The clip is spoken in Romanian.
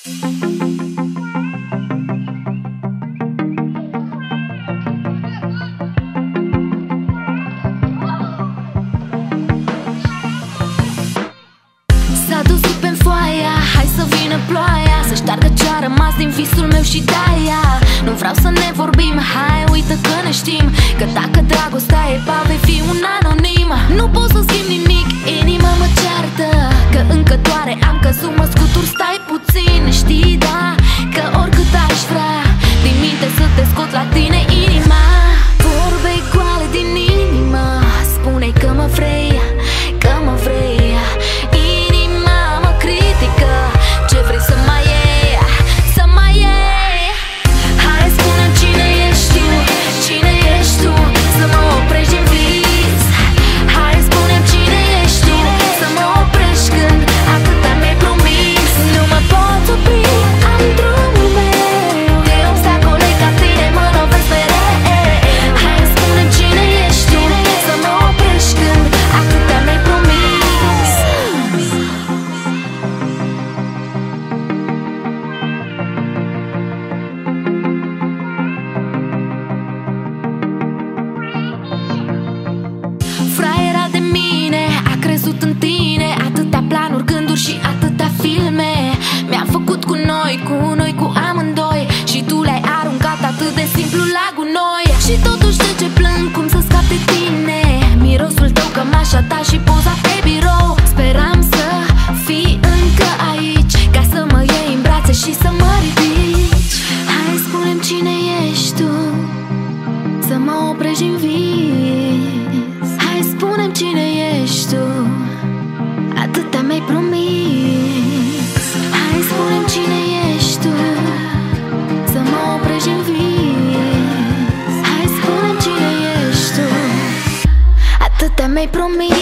S-a dus pe foaia, hai să vină ploaia, să șteargă ce-a rămas din visul meu și de-aia nu vreau să ne vorbim, hai uită că ne știm, că dacă dragostea e pa, vei fi un anonim. Nu pot să schimb nimic, inima mă ceartă, că încă doare, am căzut, mă scutur, stai puțin. Știi, da, că oricât aș vrea din minte să te scot la tine inima. Vorbe goale din inimă, spune că mă vrei, că mă vrei. Ce vrei să mai iei, să mai iei? Hai, spune-mi cine ești tu, cine ești tu, să mă oprești din vis. Hai, spune-mi cine ești tu, să mă oprești când atâta mi-ai promis. Nu mă pot opri, am drumul meu, de obstacole ca tine mă lovesc mereu. Hai, spune-mi cine ești tu, să mă oprești când atâta mi-ai promis. Fraiera de mine a crezut în tine, atâtea planuri, gânduri și atâtea filme mi-a făcut cu noi, cu amândoi, și tu le-ai aruncat atât de simplu la gunoi. Și totuși de ce plâng, cum să scap de tine, mirosul tău, cămașa ta și poza pe birou. Speram să fii încă aici, ca să mă iei în brațe și să mă ridici. Hai, spune-mi cine ești tu, să mă oprești în vis. Hai, spune-mi cine ești tu, atâta mi-ai promis. Hai, spune-mi cine ești tu, să mă oprești în vis. Hai, spune-mi cine ești tu, atâta mi-ai promis.